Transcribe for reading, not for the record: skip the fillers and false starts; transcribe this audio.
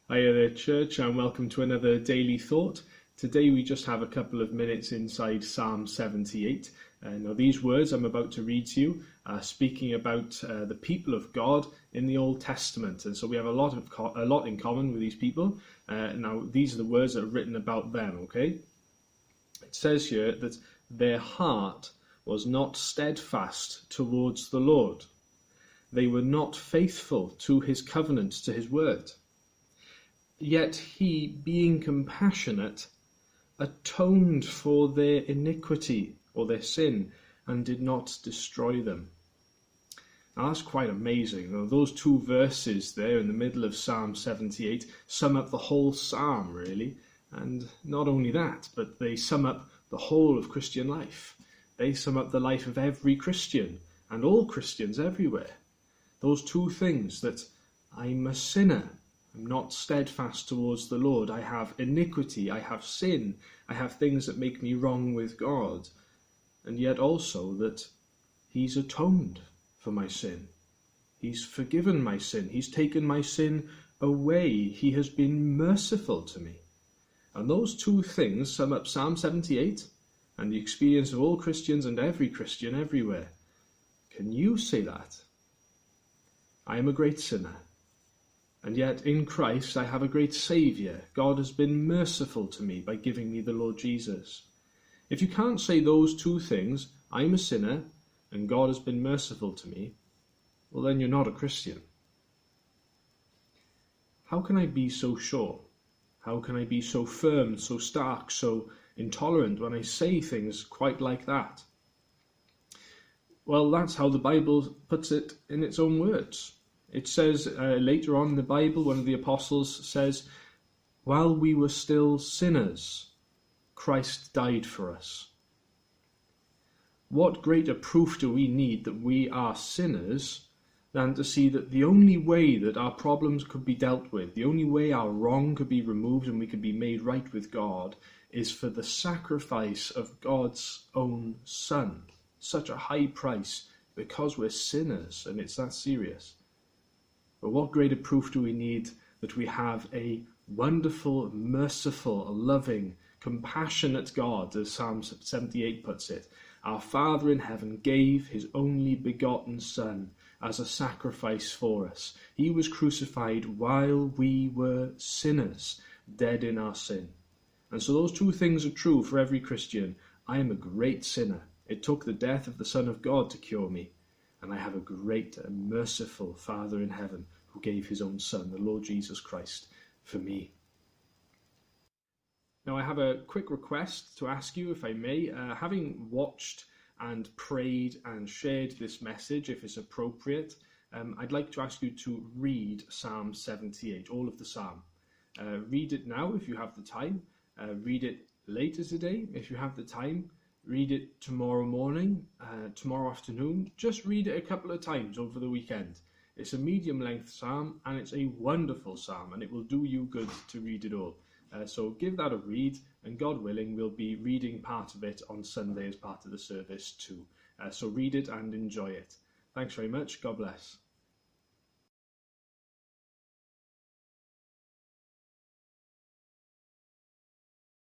Hiya there, church, and welcome to another daily thought. Today we just have a couple of minutes inside Psalm 78. Now these words I'm about to read to you are speaking about the people of God in the Old Testament, and so we have a lot in common with these people. Now these are the words that are written about them. Okay, it says here that their heart was not steadfast towards the Lord. They were not faithful to his covenant, to his word. Yet he, being compassionate, atoned for their iniquity or their sin and did not destroy them. Now that's quite amazing. Now, those two verses there in the middle of Psalm 78 sum up the whole psalm, really. And not only that, but they sum up the whole of Christian life. They sum up the life of every Christian and all Christians everywhere. Those two things, that I'm a sinner, I'm not steadfast towards the Lord. I have iniquity, I have sin, I have things that make me wrong with God. And yet also that he's atoned for my sin. He's forgiven my sin. He's taken my sin away. He has been merciful to me. And those two things sum up Psalm 78 and the experience of all Christians and every Christian everywhere. Can you say that? I am a great sinner. And yet in Christ I have a great Saviour. God has been merciful to me by giving me the Lord Jesus. If you can't say those two things, I'm a sinner and God has been merciful to me, well then you're not a Christian. How can I be so sure? How can I be so firm, so stark, so intolerant when I say things quite like that? Well, that's how the Bible puts it in its own words. It says later on in the Bible, one of the apostles says, while we were still sinners, Christ died for us. What greater proof do we need that we are sinners than to see that the only way that our problems could be dealt with, the only way our wrong could be removed and we could be made right with God, is for the sacrifice of God's own Son. Such a high price because we're sinners, and it's that serious. But what greater proof do we need that we have a wonderful, merciful, loving, compassionate God, as Psalm 78 puts it. Our Father in heaven gave his only begotten Son as a sacrifice for us. He was crucified while we were sinners, dead in our sin. And so those two things are true for every Christian. I am a great sinner. It took the death of the Son of God to cure me. And I have a great and merciful Father in heaven who gave his own Son, the Lord Jesus Christ, for me. Now I have a quick request to ask you, if I may. Having watched and prayed and shared this message, if it's appropriate, I'd like to ask you to read Psalm 78, all of the psalm. Read it now if you have the time. Read it later today if you have the time. Read it tomorrow morning, tomorrow afternoon. Just read it a couple of times over the weekend. It's a medium-length psalm, and it's a wonderful psalm, and it will do you good to read it all. So give that a read, and God willing, we'll be reading part of it on Sunday as part of the service too. So read it and enjoy it. Thanks very much. God bless.